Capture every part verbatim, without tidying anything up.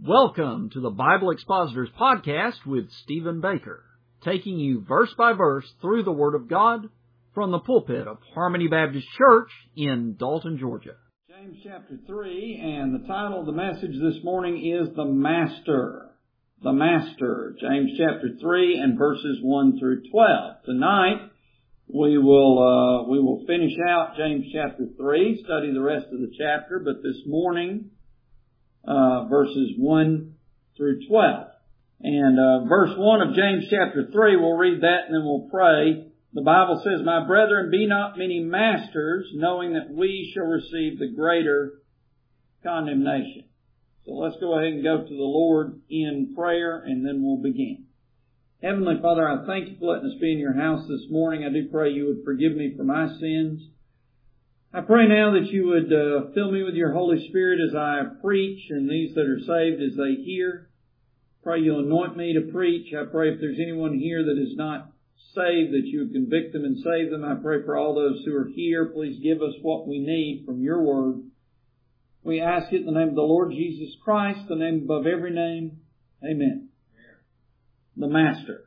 Welcome to the Bible Expositors Podcast with Stephen Baker, taking you verse by verse through the Word of God from the pulpit of Harmony Baptist Church in Dalton, Georgia. James chapter three, and the title of the message this morning is The Master. The Master. James chapter three and verses one through twelve. Tonight, we will uh, we will finish out James chapter three, study the rest of the chapter, but this morning, Uh, verses one through twelve. And uh, verse one of James chapter three, we'll read that and then we'll pray. The Bible says, "My brethren, be not many masters, knowing that we shall receive the greater condemnation." So let's go ahead and go to the Lord in prayer and then we'll begin. Heavenly Father, I thank you for letting us be in your house this morning. I do pray you would forgive me for my sins. I pray now that you would uh, fill me with your Holy Spirit as I preach, and these that are saved as they hear. Pray you'll anoint me to preach. I pray if there's anyone here that is not saved, that you would convict them and save them. I pray for all those who are here, please give us what we need from your word. We ask it in the name of the Lord Jesus Christ, the name above every name. Amen. The Master.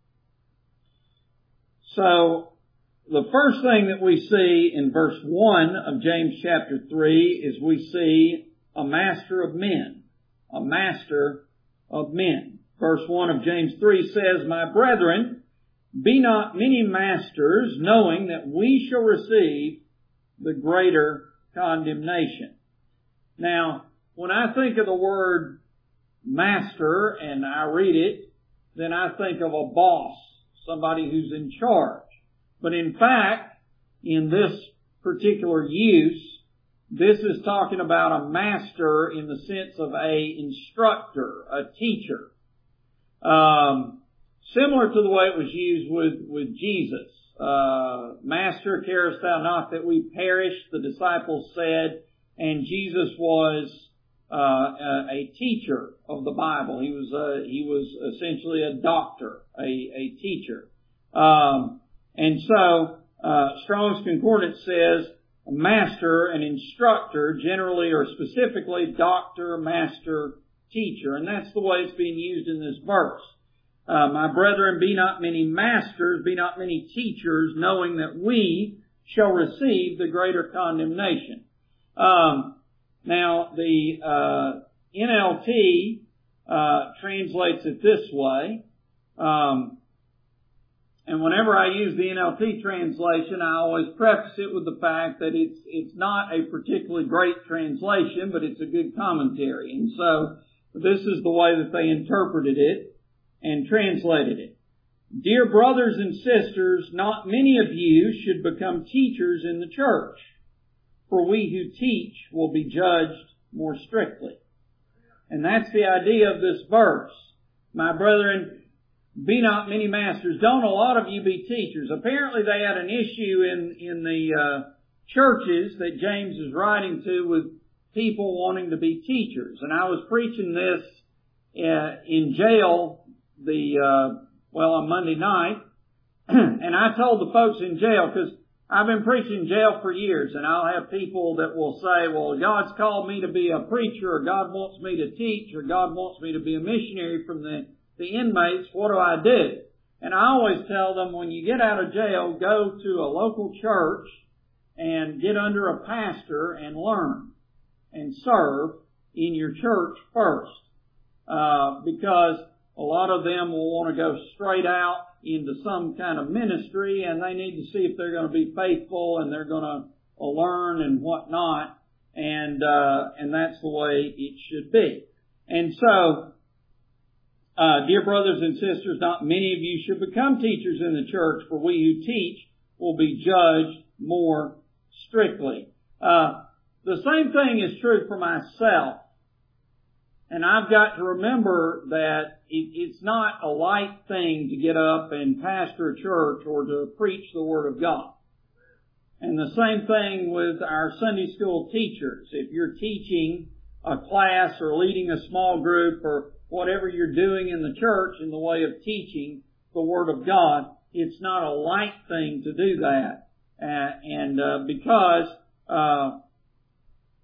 So, the first thing that we see in verse one of James chapter three is we see a master of men. A master of men. Verse one of James three says, "My brethren, be not many masters, knowing that we shall receive the greater condemnation." Now, when I think of the word master and I read it, then I think of a boss, somebody who's in charge. But in fact, in this particular use, this is talking about a master in the sense of a instructor, a teacher. Um, similar to the way it was used with, with Jesus. Uh, Master, carest thou not that we perish, the disciples said, and Jesus was uh, a, a teacher of the Bible. He was a, he was essentially a doctor, a, a teacher. Um, And so, uh, Strong's Concordance says, a master, an instructor, generally or specifically, doctor, master, teacher. And that's the way it's being used in this verse. Uh, "My brethren, be not many masters, be not many teachers, knowing that we shall receive the greater condemnation." Um, now, the uh, N L T uh, translates it this way. Um, And whenever I use the N L T translation, I always preface it with the fact that it's it's not a particularly great translation, but it's a good commentary. And so this is the way that they interpreted it and translated it. "Dear brothers and sisters, not many of you should become teachers in the church, for we who teach will be judged more strictly." And that's the idea of this verse. "My brethren, be not many masters." Don't a lot of you be teachers? Apparently they had an issue in, in the uh, churches that James is writing to with people wanting to be teachers. And I was preaching this uh, in jail the, uh, well, on Monday night. And I told the folks in jail, because I've been preaching in jail for years, and I'll have people that will say, well, God's called me to be a preacher, or God wants me to teach, or God wants me to be a missionary from the the inmates, what do I do? And I always tell them, when you get out of jail, go to a local church and get under a pastor and learn and serve in your church first. Uh, because a lot of them will want to go straight out into some kind of ministry, and they need to see if they're going to be faithful and they're going to learn and whatnot. And, uh, and that's the way it should be. And so, Uh, "Dear brothers and sisters, not many of you should become teachers in the church, for we who teach will be judged more strictly." Uh, the same thing is true for myself. And I've got to remember that it, it's not a light thing to get up and pastor a church or to preach the Word of God. And the same thing with our Sunday school teachers. If you're teaching a class or leading a small group or whatever you're doing in the church in the way of teaching the Word of God, it's not a light thing to do that. Uh, and uh, because uh,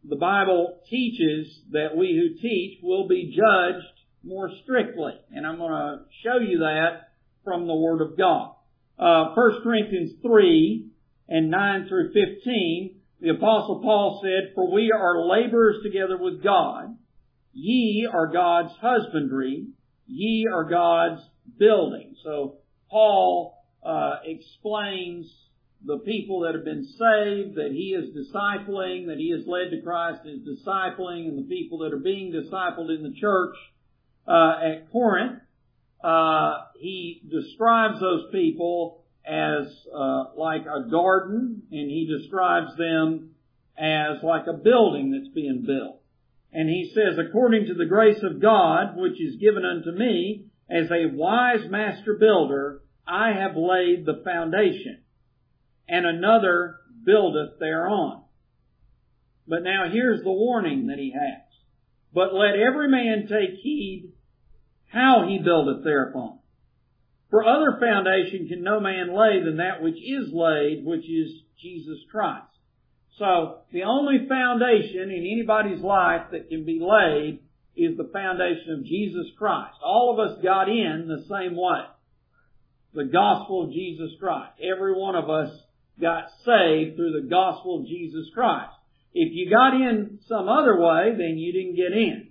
the Bible teaches that we who teach will be judged more strictly. And I'm going to show you that from the Word of God. Uh, First Corinthians three and nine through fifteen, the Apostle Paul said, "For we are laborers together with God. Ye are God's husbandry. Ye are God's building." So Paul uh, explains the people that have been saved, that he is discipling, that he has led to Christ, is discipling, and the people that are being discipled in the church uh, at Corinth. Uh, he describes those people as uh, like a garden, and he describes them as like a building that's being built. And he says, "According to the grace of God, which is given unto me, as a wise master builder, I have laid the foundation, and another buildeth thereon." But now here's the warning that he has. "But let every man take heed how he buildeth thereupon. For other foundation can no man lay than that which is laid, which is Jesus Christ." So, the only foundation in anybody's life that can be laid is the foundation of Jesus Christ. All of us got in the same way. The gospel of Jesus Christ. Every one of us got saved through the gospel of Jesus Christ. If you got in some other way, then you didn't get in.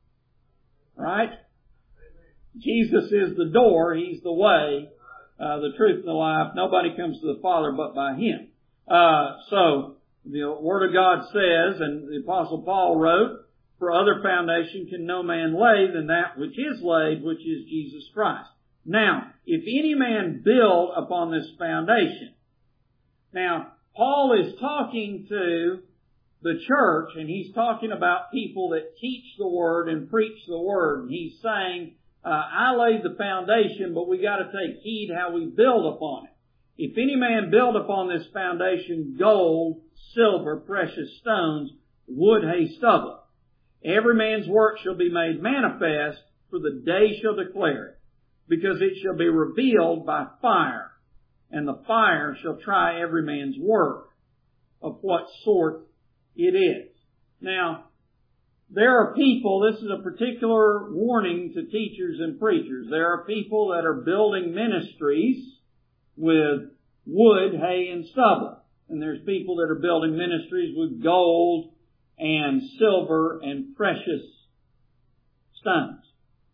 Right? Jesus is the door. He's the way, uh, the truth, and the life. Nobody comes to the Father but by Him. Uh, so, the Word of God says, and the Apostle Paul wrote, "For other foundation can no man lay than that which is laid, which is Jesus Christ." Now, if any man build upon this foundation. Now, Paul is talking to the church, and he's talking about people that teach the Word and preach the Word. And he's saying, uh, I laid the foundation, but we got to take heed how we build upon it. "If any man build upon this foundation gold, silver, precious stones, wood, hay, stubble, every man's work shall be made manifest, for the day shall declare it, because it shall be revealed by fire, and the fire shall try every man's work of what sort it is." Now, there are people, this is a particular warning to teachers and preachers. There are people that are building ministries with wood, hay, and stubble. And there's people that are building ministries with gold and silver and precious stones.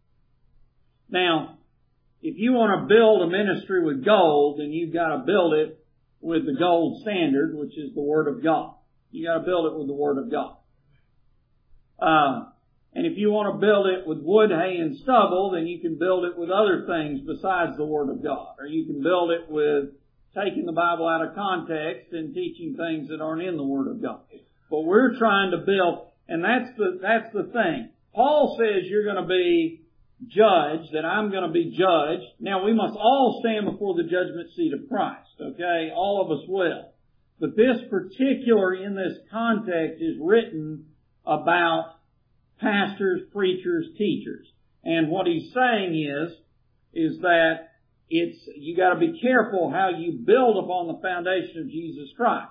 Now, if you want to build a ministry with gold, then you've got to build it with the gold standard, which is the Word of God. You got to build it with the Word of God. Uh, and if you want to build it with wood, hay, and stubble, then you can build it with other things besides the Word of God. Or you can build it with taking the Bible out of context and teaching things that aren't in the Word of God. But we're trying to build, and that's the, that's the thing. Paul says you're going to be judged, that I'm going to be judged. Now, we must all stand before the judgment seat of Christ, okay? All of us will. But this particular, in this context, is written about pastors, preachers, teachers. And what he's saying is, is that it's, you gotta be careful how you build upon the foundation of Jesus Christ.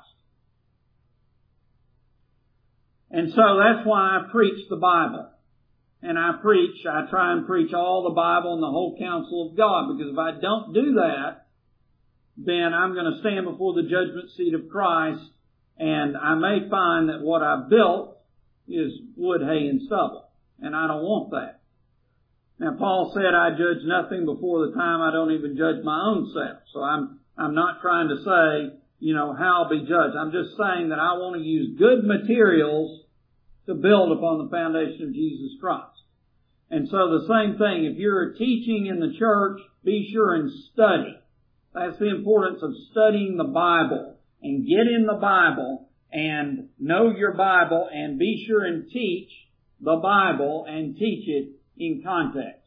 And so that's why I preach the Bible. And I preach, I try and preach all the Bible and the whole counsel of God, because if I don't do that, then I'm going to stand before the judgment seat of Christ, and I may find that what I've built is wood, hay, and stubble. And I don't want that. Now, Paul said, "I judge nothing before the time. I don't even judge my own self." So I'm, I'm not trying to say, you know, how I'll be judged. I'm just saying that I want to use good materials to build upon the foundation of Jesus Christ. And so the same thing, if you're teaching in the church, be sure and study. That's the importance of studying the Bible, and get in the Bible and know your Bible, and be sure and teach the Bible and teach it in context.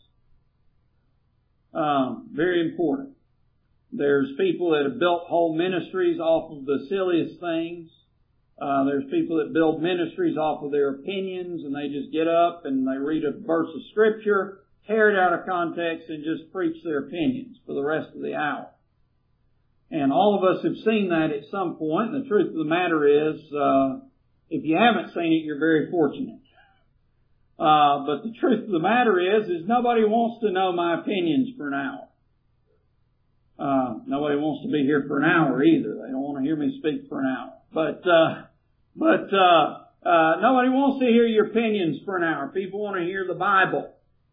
Um, very important. There's people that have built whole ministries off of the silliest things. Uh, there's people that build ministries off of their opinions, and they just get up and they read a verse of Scripture, tear it out of context, and just preach their opinions for the rest of the hour. And all of us have seen that at some point. And the truth of the matter is, uh, If you haven't seen it, you're very fortunate. Uh, but the truth of the matter is, is nobody wants to know my opinions for an hour. Uh, nobody wants to be here for an hour either. They don't want to hear me speak for an hour. But, uh, but, uh, uh, nobody wants to hear your opinions for an hour. People want to hear the Bible.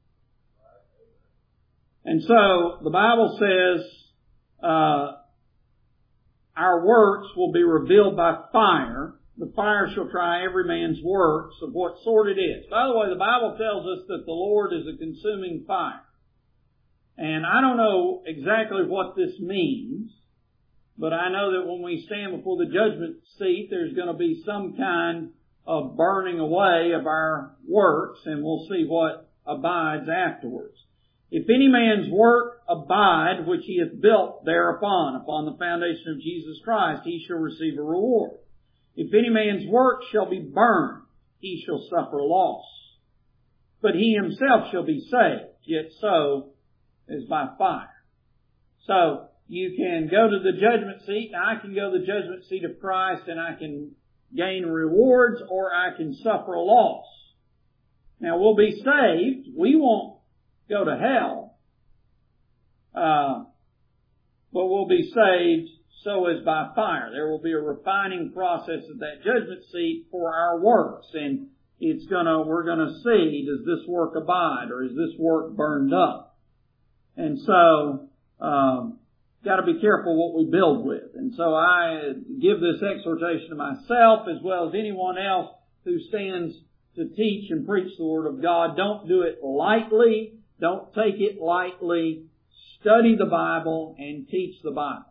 And so, the Bible says, uh, our works will be revealed by fire. The fire shall try every man's works of what sort it is. By the way, the Bible tells us that the Lord is a consuming fire. And I don't know exactly what this means, but I know that when we stand before the judgment seat, there's going to be some kind of burning away of our works, and we'll see what abides afterwards. If any man's work abide, which he hath built thereupon, upon the foundation of Jesus Christ, he shall receive a reward. If any man's work shall be burned, he shall suffer loss. But he himself shall be saved, yet so as by fire. So, you can go to the judgment seat, and I can go to the judgment seat of Christ, and I can gain rewards, or I can suffer a loss. Now, we'll be saved. We won't go to hell. Uh, but we'll be saved so as by fire. There will be a refining process at that judgment seat for our works. And it's gonna, we're gonna see, does this work abide, or is this work burned up? And so, um, got to be careful what we build with. And so I give this exhortation to myself as well as anyone else who stands to teach and preach the Word of God. Don't do it lightly. Don't take it lightly. Study the Bible and teach the Bible.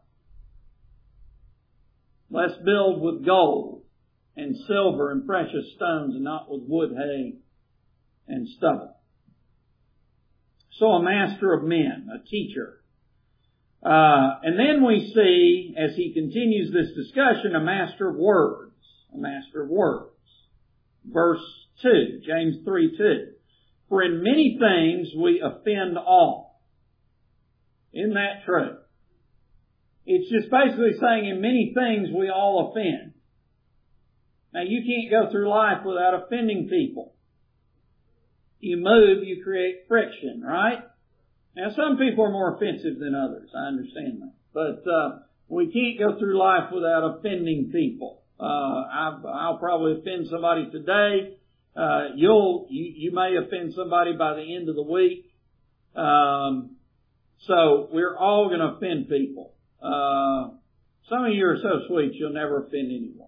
Let's build with gold and silver and precious stones and not with wood, hay, and stubble. So a master of men, a teacher. Uh, and then we see, as he continues this discussion, a master of words. A master of words. Verse two, James three two. For in many things we offend all. Isn't that true? It's just basically saying in many things we all offend. Now you can't go through life without offending people. You move, you create friction, right? Now some people are more offensive than others, I understand that. But uh we can't go through life without offending people. Uh I've, I'll probably offend somebody today. Uh you'll you, you may offend somebody by the end of the week. Um so we're all going to offend people. Uh some of you are so sweet you'll never offend anyone.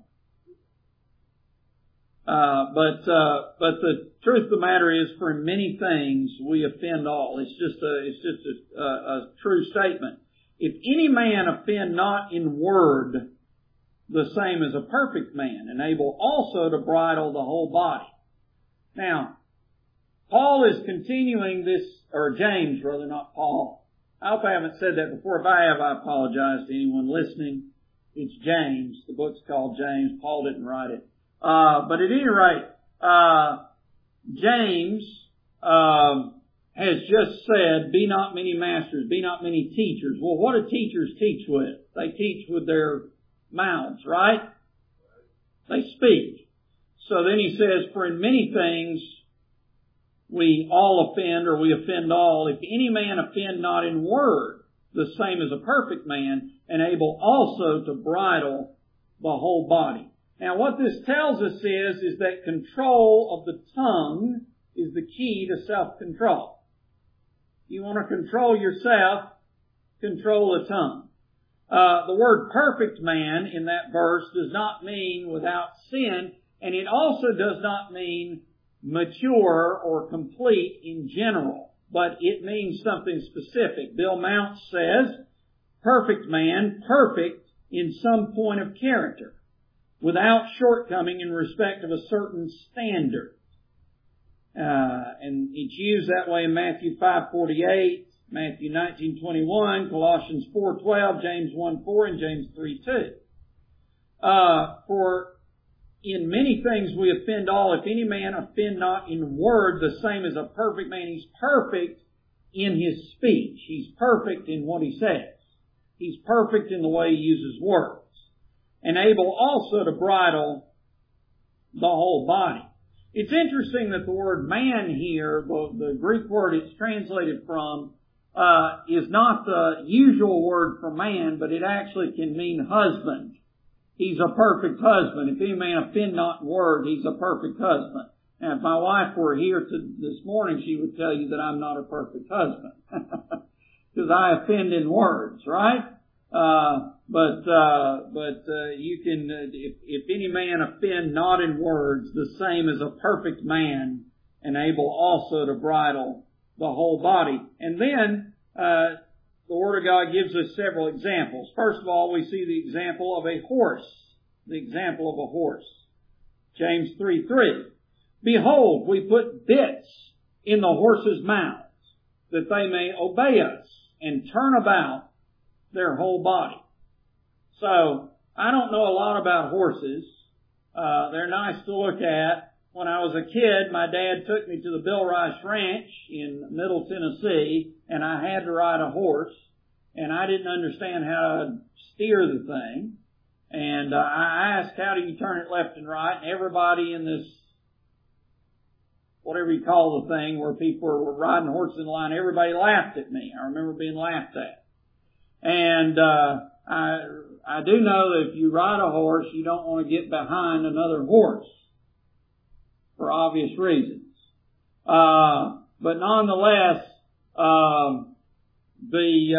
Uh, but, uh, but the truth of the matter is, for in many things we offend all. It's just a, it's just a, a, a true statement. If any man offend not in word, the same as a perfect man, and able also to bridle the whole body. Now, Paul is continuing this, or James rather, not Paul. I hope I haven't said that before. If I have, I apologize to anyone listening. It's James. The book's called James. Paul didn't write it. Uh, but at any rate, uh, James, um, has just said, be not many masters, be not many teachers. Well, what do teachers teach with? They teach with their mouths, right? They speak. So then he says, for in many things we all offend, or we offend all. If any man offend not in word, the same as a perfect man, and able also to bridle the whole body. Now what this tells us is, is that control of the tongue is the key to self-control. You want to control yourself, control the tongue. Uh, the word perfect man in that verse does not mean without sin, and it also does not mean mature or complete in general, but it means something specific. Bill Mounce says, perfect man, perfect in some point of character, without shortcoming in respect of a certain standard. Uh, and it's used that way in Matthew five forty-eight, Matthew nineteen twenty-one, Colossians four twelve, James one four, and James three two. Uh, for in many things we offend all. If any man offend not in word, the same as a perfect man. He's perfect in his speech. He's perfect in what he says. He's perfect in the way he uses words. And able also to bridle the whole body. It's interesting that the word man here, the, the Greek word it's translated from, uh, is not the usual word for man, but it actually can mean husband. He's a perfect husband. If any man offend not in word, he's a perfect husband. Now, if my wife were here to, this morning, she would tell you that I'm not a perfect husband. Because I offend in words, right? Uh, but, uh, but, uh, you can, uh, if, if any man offend not in words, the same as a perfect man, and able also to bridle the whole body. And then, uh, the Word of God gives us several examples. First of all, we see the example of a horse. The example of a horse. James three three. Behold, we put bits in the horses' mouths, that they may obey us, and turn about their whole body. So, I don't know a lot about horses. Uh, they're nice to look at. When I was a kid, my dad took me to the Bill Rice Ranch in Middle Tennessee, and I had to ride a horse, and I didn't understand how to steer the thing. And uh, I asked, how do you turn it left and right? And everybody in this, whatever you call the thing, where people were riding horses in line, everybody laughed at me. I remember being laughed at. And uh I I do know that if you ride a horse, you don't want to get behind another horse for obvious reasons. Uh but nonetheless, um the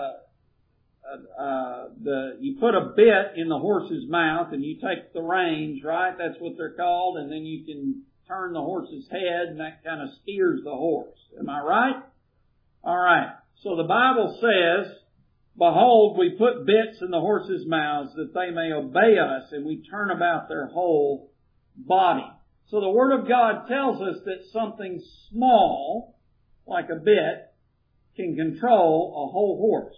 uh uh the you put a bit in the horse's mouth and you take the reins, right? That's what they're called, and then you can turn the horse's head, and that kind of steers the horse. Am I right? All right. So the Bible says, behold, we put bits in the horses' mouths that they may obey us, and we turn about their whole body. So the Word of God tells us that something small, like a bit, can control a whole horse.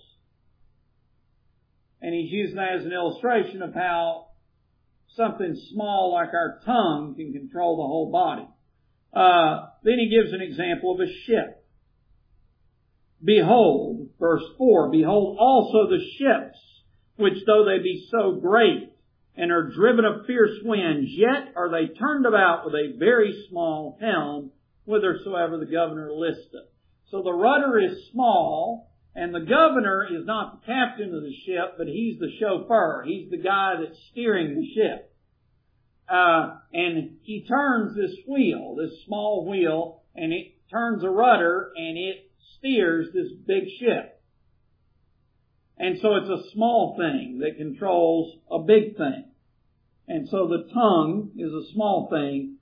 And he's using that as an illustration of how something small like our tongue can control the whole body. Uh, then he gives an example of a ship. Behold, verse four, behold also the ships, which though they be so great, and are driven of fierce winds, yet are they turned about with a very small helm, whithersoever the governor listeth. So the rudder is small, and the governor is not the captain of the ship, but he's the chauffeur. He's the guy that's steering the ship. Uh, and he turns this wheel, this small wheel, and it turns a rudder, and it steers this big ship. And so it's a small thing that controls a big thing. And so the tongue is a small thing,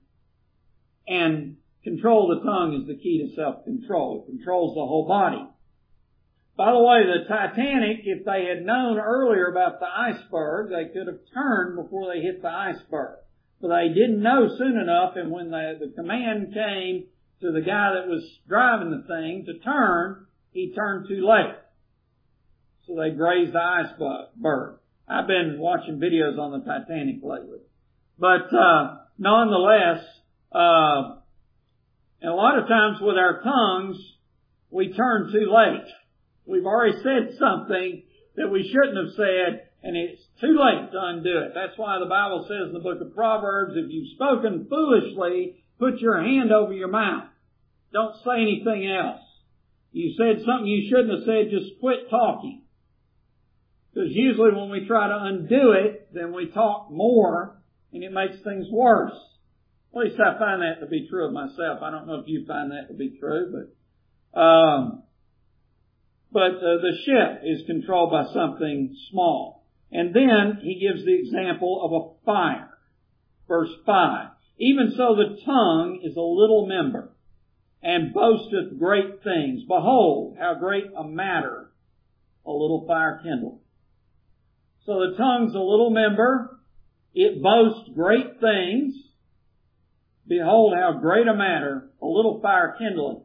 and control of the tongue is the key to self-control. It controls the whole body. By the way, the Titanic, if they had known earlier about the iceberg, they could have turned before they hit the iceberg. But they didn't know soon enough, and when the, the command came to the guy that was driving the thing to turn, he turned too late. So they grazed the iceberg. I've been watching videos on the Titanic lately. But uh nonetheless, uh and a lot of times with our tongues, we turn too late. We've already said something that we shouldn't have said, and it's too late to undo it. That's why the Bible says in the book of Proverbs, if you've spoken foolishly, put your hand over your mouth. Don't say anything else. You said something you shouldn't have said, just quit talking. Because usually when we try to undo it, then we talk more, and it makes things worse. At least I find that to be true of myself. I don't know if you find that to be true, but um, but uh, the ship is controlled by something small. And then he gives the example of a fire. Verse five. Even so the tongue is a little member, and boasteth great things. Behold, how great a matter a little fire kindleth. So the tongue's a little member. It boasts great things. Behold, how great a matter a little fire kindleth.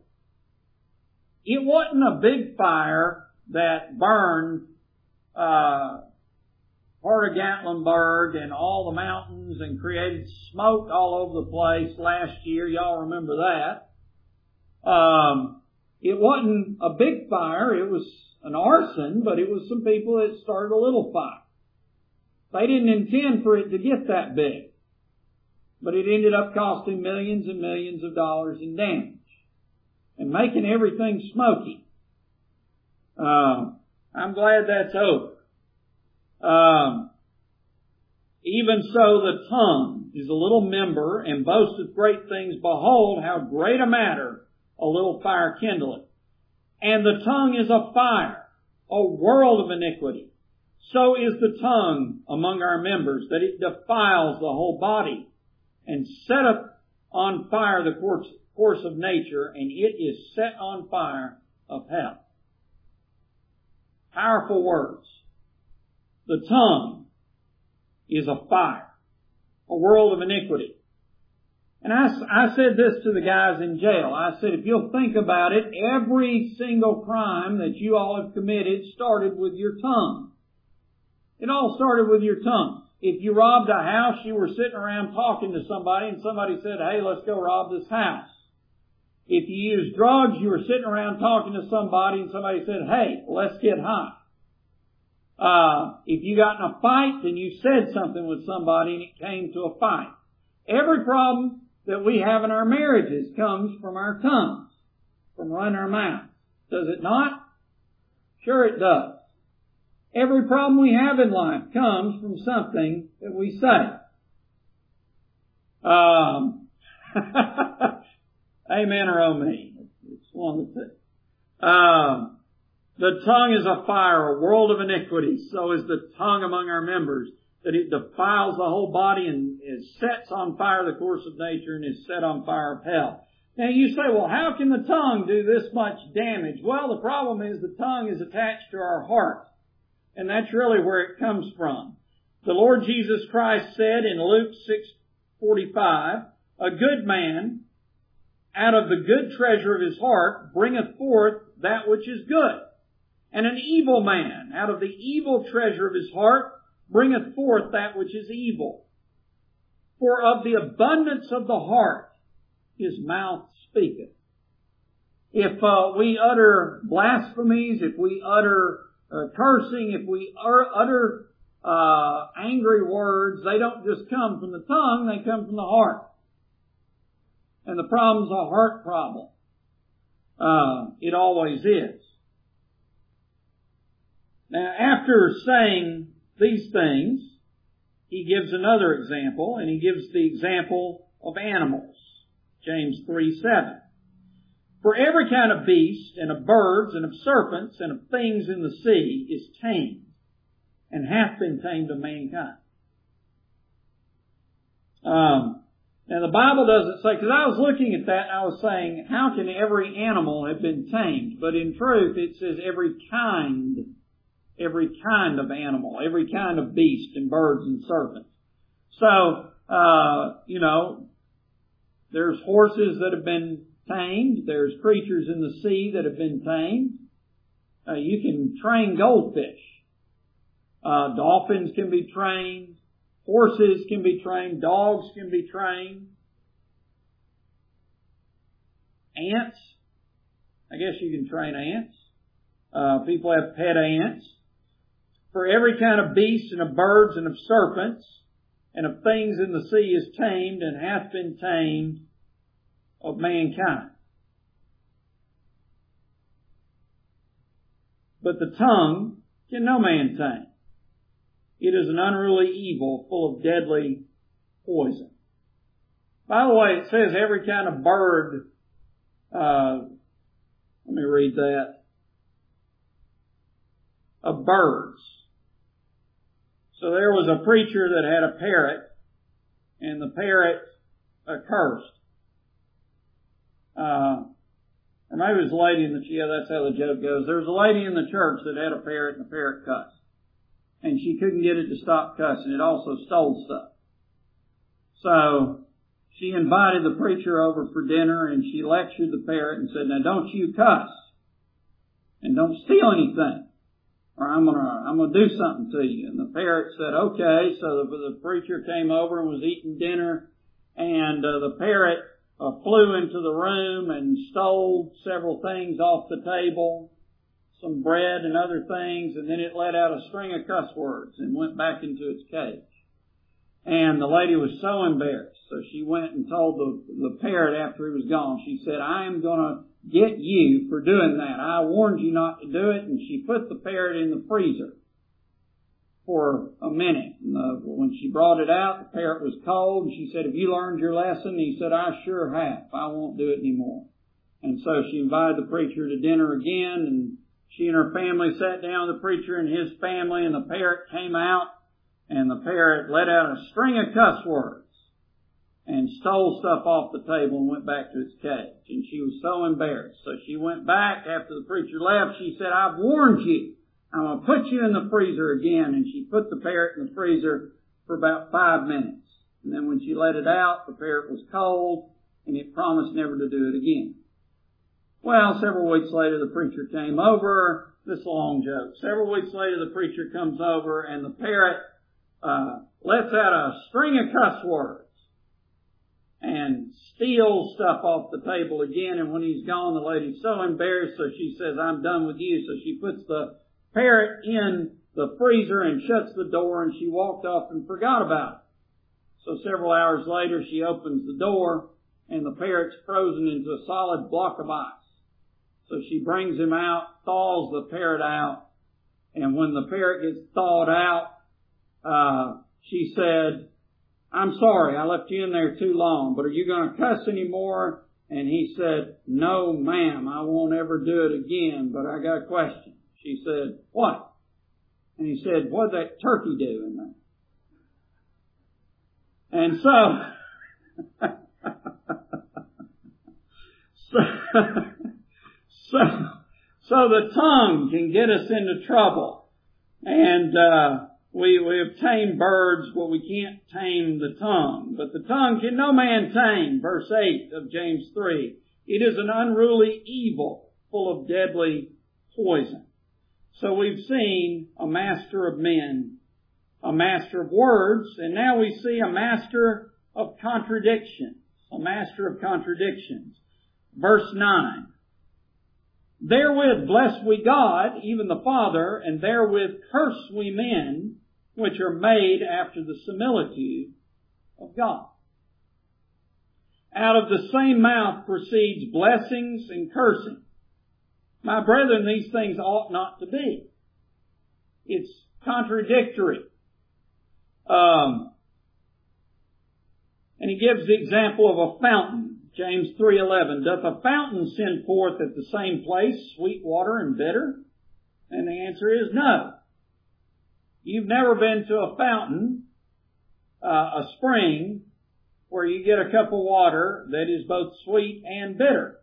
It wasn't a big fire that burned uh part of Gatlinburg and all the mountains and created smoke all over the place last year. Y'all remember that. Um, it wasn't a big fire. It was an arson, but it was some people that started a little fire. They didn't intend for it to get that big. but it ended up costing millions and millions of dollars in damage and making everything smoky. Uh, I'm glad that's over. Um, even so, the tongue is a little member and boasteth great things. Behold, how great a matter a little fire kindleth. And the tongue is a fire, a world of iniquity. So is the tongue among our members, that it defiles the whole body, and setteth on fire the course, course of nature, and it is set on fire of hell. Powerful words. The tongue is a fire, a world of iniquity. And I, I said this to the guys in jail. I said, if you'll think about it, every single crime that you all have committed started with your tongue. It all started with your tongue. If you robbed a house, you were sitting around talking to somebody and somebody said, hey, let's go rob this house. If you used drugs, you were sitting around talking to somebody and somebody said, hey, let's get high. Uh, if you got in a fight, then you said something with somebody and it came to a fight. Every problem that we have in our marriages comes from our tongues, from running our mouths. Does it not? Sure it does. Every problem we have in life comes from something that we say. Um, amen or oh me. It's one of the two. Um, the tongue is a fire, a world of iniquity. So is the tongue among our members, that it defiles the whole body and it sets on fire the course of nature and is set on fire of hell. Now you say, well, how can the tongue do this much damage? Well, the problem is the tongue is attached to our heart. And that's really where it comes from. The Lord Jesus Christ said in Luke six forty-five, a good man out of the good treasure of his heart bringeth forth that which is good. And an evil man out of the evil treasure of his heart bringeth forth that which is evil. For of the abundance of the heart his mouth speaketh. If uh, we utter blasphemies, if we utter uh, cursing, if we utter uh, angry words, they don't just come from the tongue, they come from the heart. And the problem's a heart problem. Uh, it always is. Now, after saying these things, he gives another example, and he gives the example of animals. James three seven. For every kind of beast, and of birds, and of serpents, and of things in the sea is tamed, and hath been tamed of mankind. Um, now the Bible doesn't say, because I was looking at that and I was saying, how can every animal have been tamed? But in truth, it says every kind, every kind of animal, every kind of beast, and birds, and serpents. So, uh, you know, there's horses that have been tamed. There's creatures in the sea that have been tamed. Uh, you can train goldfish. Uh, dolphins can be trained. Horses can be trained. Dogs can be trained. Ants. I guess you can train ants. Uh, people have pet ants. For every kind of beast and of birds and of serpents and of things in the sea is tamed and hath been tamed of mankind. But the tongue can no man tame. It is an unruly evil full of deadly poison. By the way, it says every kind of bird. Uh, let me read that. Of birds. So there was a preacher that had a parrot, and the parrot uh, cursed. Uh, or maybe it was a lady in the, yeah, that's how the joke goes. There was a lady in the church that had a parrot, and the parrot cussed. And she couldn't get it to stop cussing. It also stole stuff. So she invited the preacher over for dinner, and she lectured the parrot and said, now don't you cuss. And don't steal anything, or I'm gonna, I'm gonna do something to you. And the parrot said, okay. So the, the preacher came over and was eating dinner, and uh, the parrot uh, flew into the room and stole several things off the table, some bread and other things, and then it let out a string of cuss words and went back into its cage. And the lady was so embarrassed. So she went and told the, the parrot after he was gone. She said, I am going to get you for doing that. I warned you not to do it. And she put the parrot in the freezer for a minute. And the, when she brought it out, the parrot was cold. And she said, have you learned your lesson? And he said, I sure have. I won't do it anymore. And so she invited the preacher to dinner again. And she and her family sat down with the preacher and his family. And the parrot came out. And the parrot let out a string of cuss words and stole stuff off the table and went back to its cage. And she was so embarrassed. So she went back after the preacher left. She said, I've warned you. I'm going to put you in the freezer again. And she put the parrot in the freezer for about five minutes. And then when she let it out, the parrot was cold and it promised never to do it again. Well, several weeks later, the preacher came over. This is a long joke. Several weeks later, the preacher comes over and the parrot Uh, lets out a string of cuss words and steals stuff off the table again. And when he's gone, the lady's so embarrassed, so she says, I'm done with you. So she puts the parrot in the freezer and shuts the door, and she walked off and forgot about it. So several hours later, she opens the door, and the parrot's frozen into a solid block of ice. So she brings him out, thaws the parrot out, and when the parrot gets thawed out, Uh, she said, I'm sorry, I left you in there too long, but are you going to cuss anymore? And he said, no, ma'am, I won't ever do it again, but I got a question. She said, what? And he said, what'd that turkey do in there? And so, so, so, so the tongue can get us into trouble. And, uh, We, we have tamed birds, but we can't tame the tongue. But the tongue can no man tame, verse eight of James three. It is an unruly evil, full of deadly poison. So we've seen a master of men, a master of words, and now we see a master of contradictions, a master of contradictions. Verse nine. Therewith bless we God, even the Father, and therewith curse we men, which are made after the similitude of God. Out of the same mouth proceeds blessings and cursing. My brethren, these things ought not to be. It's contradictory. Um, and he gives the example of a fountain. James three eleven. Doth a fountain send forth at the same place sweet water and bitter? And the answer is no. You've never been to a fountain, uh, a spring, where you get a cup of water that is both sweet and bitter.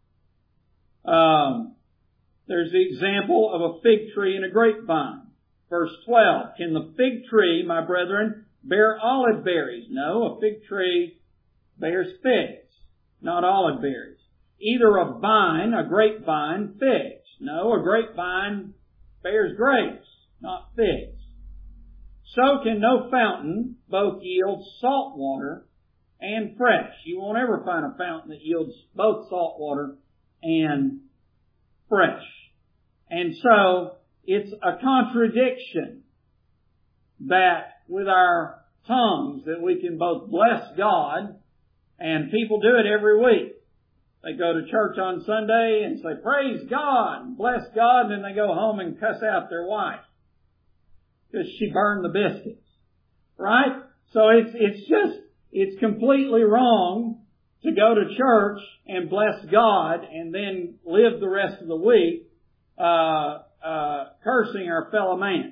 Um, there's the example of a fig tree and a grapevine. Verse twelve. Can the fig tree, my brethren, bear olive berries? No, a fig tree bears figs, not olive berries. Either a vine, a grapevine, figs. No, a grapevine bears grapes, not figs. So can no fountain both yield salt water and fresh. You won't ever find a fountain that yields both salt water and fresh. And so it's a contradiction that with our tongues that we can both bless God, and people do it every week. They go to church on Sunday and say, praise God, and bless God, and then they go home and cuss out their wife because she burned the biscuits. Right? So it's, it's just, it's completely wrong to go to church and bless God and then live the rest of the week, uh, uh, cursing our fellow man.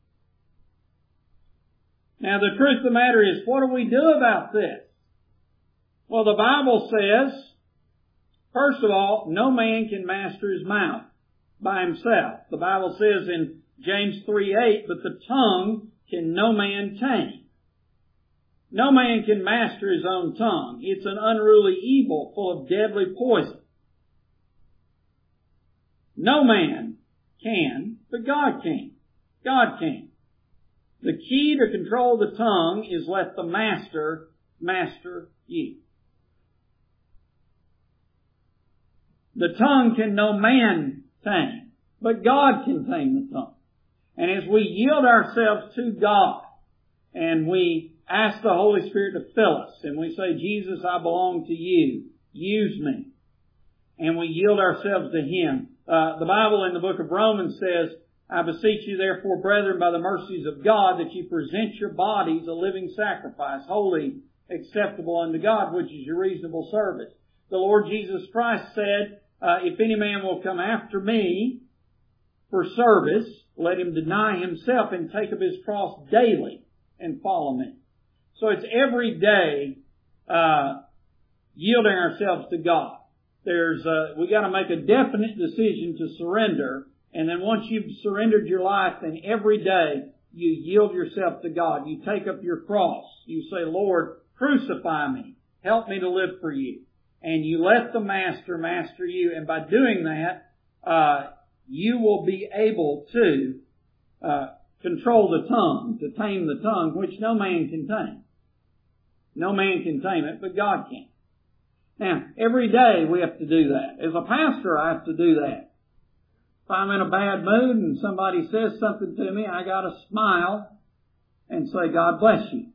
Now the truth of the matter is, what do we do about this? Well, the Bible says, first of all, no man can master his mouth by himself. The Bible says in James three eight, but the tongue can no man tame. No man can master his own tongue. It's an unruly evil full of deadly poison. No man can, but God can. God can. The key to control the tongue is let the master master you. The tongue can no man tame, but God can tame the tongue. And as we yield ourselves to God, and we ask the Holy Spirit to fill us. And we say, Jesus, I belong to you. Use me. And we yield ourselves to Him. Uh, the Bible in the book of Romans says, I beseech you therefore, brethren, by the mercies of God, that you present your bodies a living sacrifice, holy, acceptable unto God, which is your reasonable service. The Lord Jesus Christ said, uh, if any man will come after me for service, let him deny himself and take up his cross daily and follow me. So it's every day uh, yielding ourselves to God. There's uh, we got to make a definite decision to surrender. And then once you've surrendered your life, then every day you yield yourself to God. You take up your cross. You say, Lord, crucify me. Help me to live for you. And you let the Master master you. And by doing that, uh, you will be able to uh, control the tongue, to tame the tongue, which no man can tame. No man can tame it, but God can. Now, every day we have to do that. As a pastor, I have to do that. If I'm in a bad mood and somebody says something to me, I got to smile and say, God bless you.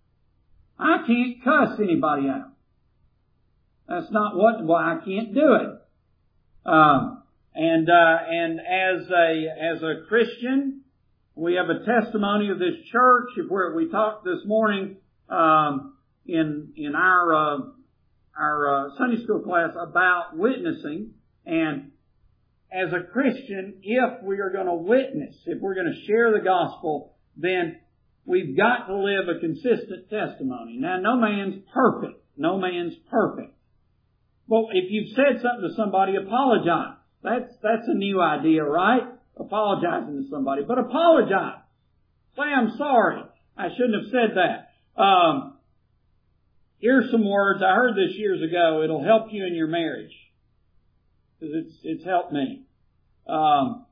I can't cuss anybody out. That's not what, well, I can't do it. Um, and, uh, and as a, as a Christian, we have a testimony of this church where we talked this morning, um, in, in our, uh, our, uh, Sunday school class about witnessing. And as a Christian, if we are going to witness, if we're going to share the gospel, then we've got to live a consistent testimony. Now, no man's perfect. No man's perfect. Well, if you've said something to somebody, apologize. That's, that's a new idea, right? Apologizing to somebody. But apologize. Say, I'm sorry. I shouldn't have said that. Um, here's some words. I heard this years ago. It'll help you in your marriage. Because it's, it's helped me. Um,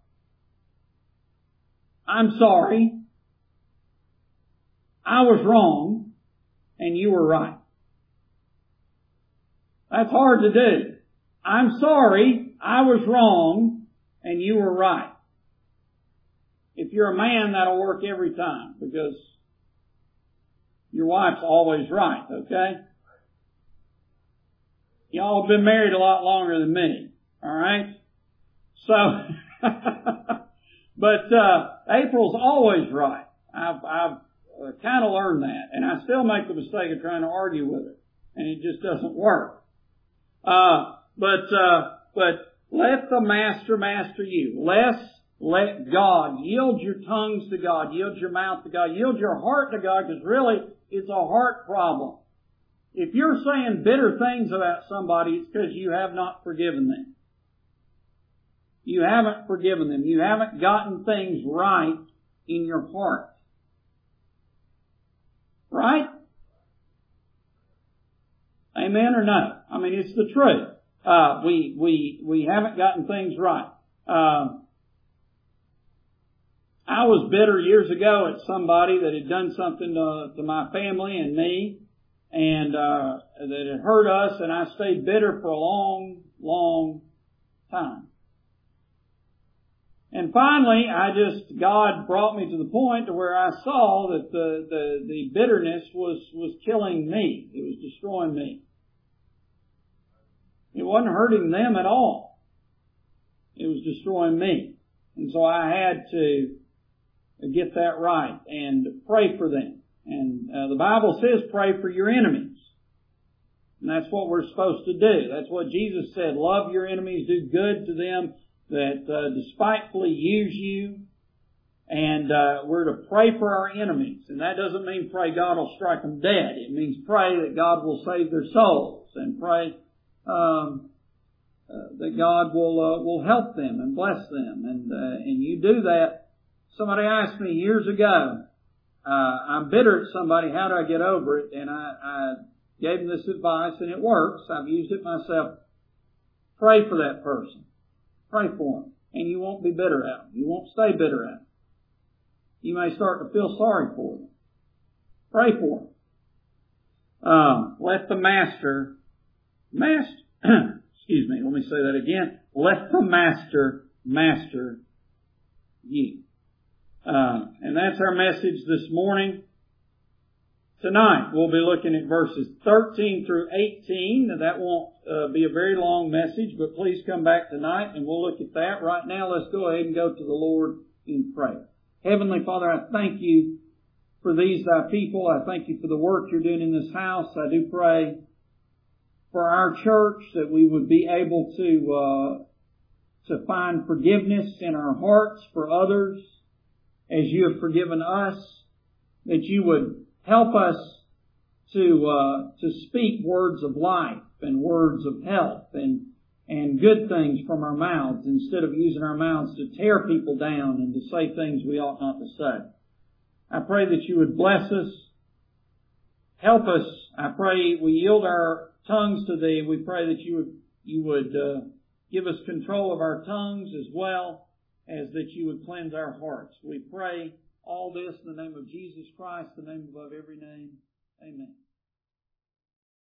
I'm sorry. I was wrong. And you were right. That's hard to do. I'm sorry, I was wrong, and you were right. If you're a man, that'll work every time, because your wife's always right, okay? Y'all have been married a lot longer than me, alright? So, but, uh, April's always right. I've, I've uh, kind of learned that, and I still make the mistake of trying to argue with her, and it just doesn't work. Uh, but, uh, but let the Master master you. Less let God. Yield your tongues to God. Yield your mouth to God. Yield your heart to God, because really it's a heart problem. If you're saying bitter things about somebody, it's because you have not forgiven them. You haven't forgiven them. You haven't gotten things right in your heart. Right? Amen or no? I mean, it's the truth. Uh, we, we, we haven't gotten things right. Uh, I was bitter years ago at somebody that had done something to, to my family and me, and, uh, that had hurt us, and I stayed bitter for a long, long time. And finally, I just, God brought me to the point to where I saw that the, the, the bitterness was, was killing me. It was destroying me. It wasn't hurting them at all. It was destroying me. And so I had to get that right and pray for them. And uh, the Bible says pray for your enemies. And that's what we're supposed to do. That's what Jesus said. Love your enemies, do good to them that uh, despitefully use you. And uh, we're to pray for our enemies. And that doesn't mean pray God will strike them dead. It means pray that God will save their souls, and pray um, uh, that God will uh, will help them and bless them. And uh, and you do that. Somebody asked me years ago, uh, I'm bitter at somebody, how do I get over it? And I, I gave them this advice, and it works. I've used it myself. Pray for that person. Pray for them. And you won't be bitter at them. You won't stay bitter at them. You may start to feel sorry for them. Pray for them. Um, let the Master, master, excuse me, let me say that again. Let the Master master you. Uh, and that's our message this morning. Tonight we'll be looking at verses thirteen through eighteen. Now, that won't uh, be a very long message, but please come back tonight and we'll look at that. Right now, let's go ahead and go to the Lord in prayer. Heavenly Father, I thank you for these thy people. I thank you for the work you're doing in this house. I do pray for our church that we would be able to uh, to find forgiveness in our hearts for others as you have forgiven us, that you would help us to uh, to speak words of life and words of health and and good things from our mouths instead of using our mouths to tear people down and to say things we ought not to say. I pray that you would bless us, help us. I pray we yield our tongues to Thee. We pray that you would you would uh, give us control of our tongues as well as that you would cleanse our hearts. We pray all this in the name of Jesus Christ, the name above every name. Amen.